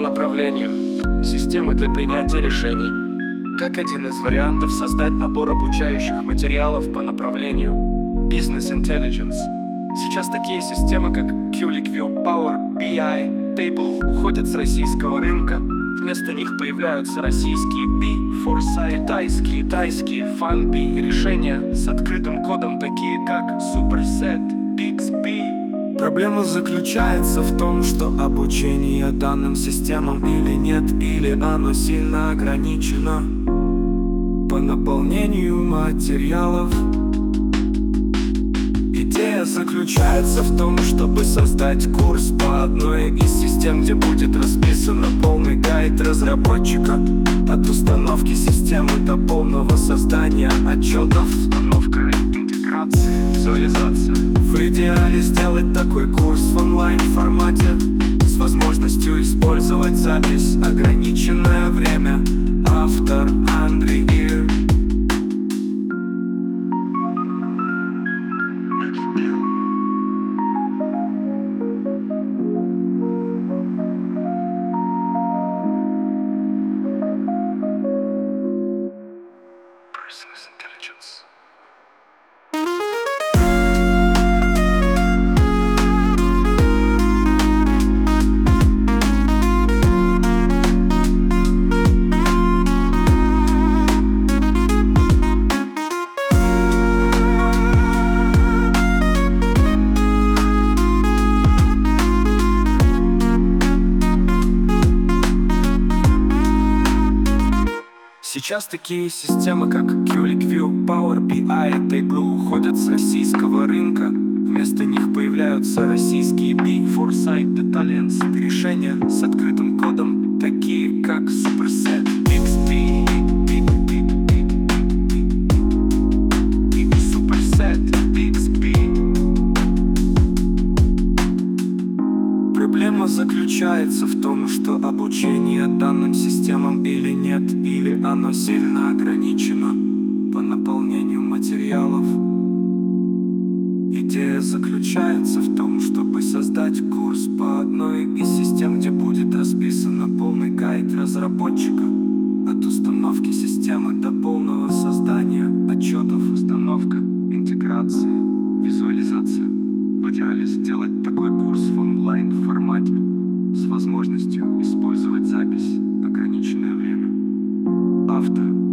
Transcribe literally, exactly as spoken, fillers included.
направлению, системы для принятия решений. Как один из вариантов создать набор обучающих материалов по направлению Business Intelligence. Сейчас такие системы, как QlikView, Power би ай, Table уходят с российского рынка. Вместо них появляются российские би, Foresight, тайские, тайские, FunBee решения с открытым кодом, такие как Superset, Bixby. Проблема заключается в том, что обучение данным системам или нет, или оно сильно ограничено по наполнению материалов. Идея заключается в том, чтобы создать курс по одной из систем, где будет расписан полный гайд разработчика от установки системы до полного создания отчетов, установка, интеграция, визуализация. В идеале сделать такой курс в онлайн формате с возможностью использовать запись ограниченное время. Автор Андрей Ир. Business Intelligence. Сейчас такие системы, как QlikView, Power би ай, Table уходят с российского рынка. Вместо них появляются российские би, Foresight, Talents решения с открытым кодом, такие как Superset, Bixby, Superset, Bixby. Проблема заключается в том, что обучение данным системам или нет, или оно сильно ограничено по наполнению материалов. Идея заключается в том, чтобы создать курс по одной из систем, где будет расписан полный гайд разработчика от установки системы до полного создания отчетов, установка, интеграция, визуализация. В идеале сделать такой курс в онлайн формате с возможностью использовать запись ограниченное время. Автор